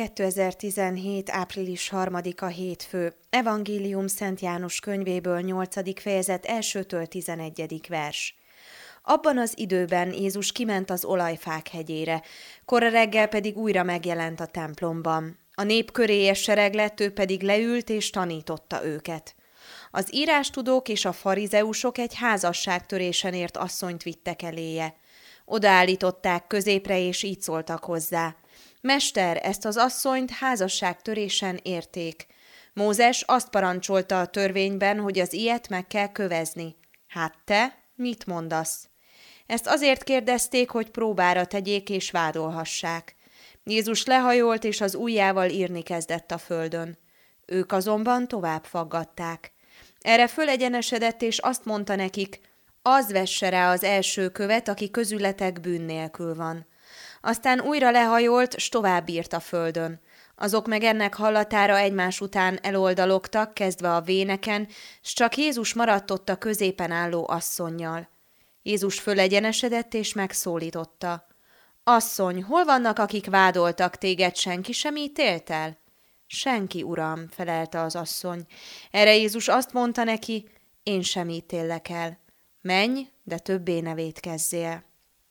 2017. április 3-a hétfő. Evangélium Szent János könyvéből 8. fejezet 1-től 11. vers. Abban az időben Jézus kiment az olajfák hegyére, kora reggel pedig újra megjelent a templomban. A nép köréjes sereg lett, ő pedig leült és tanította őket. Az írástudók és a farizeusok egy házasságtörésen ért asszonyt vittek eléje. Odaállították középre, és így szóltak hozzá: Mester, ezt az asszonyt házasságtörésen érték. Mózes azt parancsolta a törvényben, hogy az ilyet meg kell kövezni. Hát te mit mondasz? Ezt azért kérdezték, hogy próbára tegyék és vádolhassák. Jézus lehajolt, és az ujjával írni kezdett a földön. Ők azonban tovább faggatták. Erre fölegyenesedett, és azt mondta nekik: az vesse rá az első követ, aki közületek bűn nélkül van. Aztán újra lehajolt, s tovább írt a földön. Azok meg ennek hallatára egymás után eloldalogtak, kezdve a véneken, s csak Jézus maradt ott a középen álló asszonnyal. Jézus fölegyenesedett és megszólította: Asszony, hol vannak, akik vádoltak téged, senki sem ítélt el? Senki, uram, felelte az asszony. Erre Jézus azt mondta neki: én sem ítéllek el. Menj, de többé ne vétkezzél.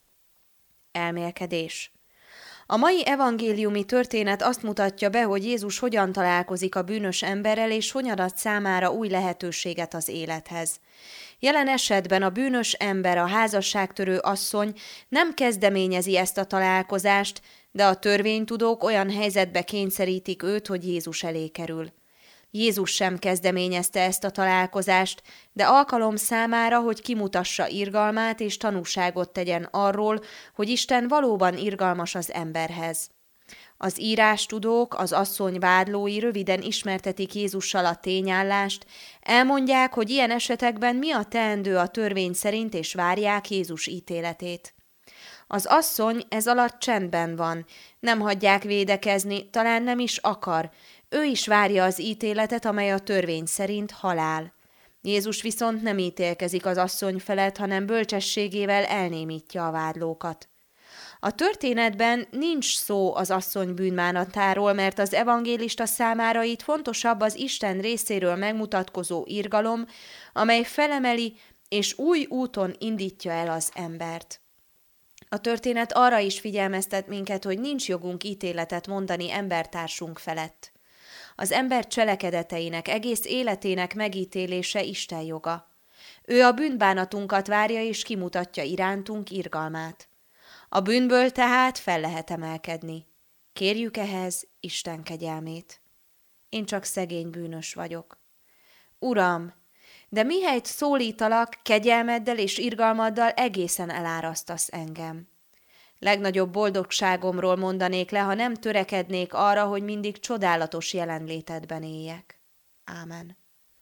Elmélkedés. A mai evangéliumi történet azt mutatja be, hogy Jézus hogyan találkozik a bűnös emberrel, és hogyan ad számára új lehetőséget az élethez. Jelen esetben a bűnös ember, a házasságtörő asszony nem kezdeményezi ezt a találkozást, de a törvénytudók olyan helyzetbe kényszerítik őt, hogy Jézus elé kerül. Jézus sem kezdeményezte ezt a találkozást, de alkalom számára, hogy kimutassa irgalmát és tanúságot tegyen arról, hogy Isten valóban irgalmas az emberhez. Az írástudók, az asszony vádlói röviden ismertetik Jézussal a tényállást, elmondják, hogy ilyen esetekben mi a teendő a törvény szerint, és várják Jézus ítéletét. Az asszony ez alatt csendben van, nem hagyják védekezni, talán nem is akar. Ő is várja az ítéletet, amely a törvény szerint halál. Jézus viszont nem ítélkezik az asszony felett, hanem bölcsességével elnémítja a vádlókat. A történetben nincs szó az asszony bűnbánatáról, mert az evangélista számára itt fontosabb az Isten részéről megmutatkozó irgalom, amely felemeli és új úton indítja el az embert. A történet arra is figyelmeztet minket, hogy nincs jogunk ítéletet mondani embertársunk felett. Az ember cselekedeteinek, egész életének megítélése Isten joga. Ő a bűnbánatunkat várja és kimutatja irántunk irgalmát. A bűnből tehát fel lehet emelkedni. Kérjük ehhez Isten kegyelmét. Én csak szegény bűnös vagyok. Uram, de mihelyt szólítalak, kegyelmeddel és irgalmaddal egészen elárasztasz engem. Legnagyobb boldogságomról mondanék le, ha nem törekednék arra, hogy mindig csodálatos jelenlétedben éljek. Ámen.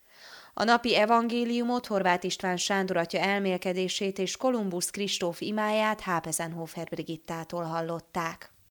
A napi evangéliumot Horváth István Sándor atya elmélkedését és Kolumbusz Kristóf imáját Hápezenhofer Brigittától hallották.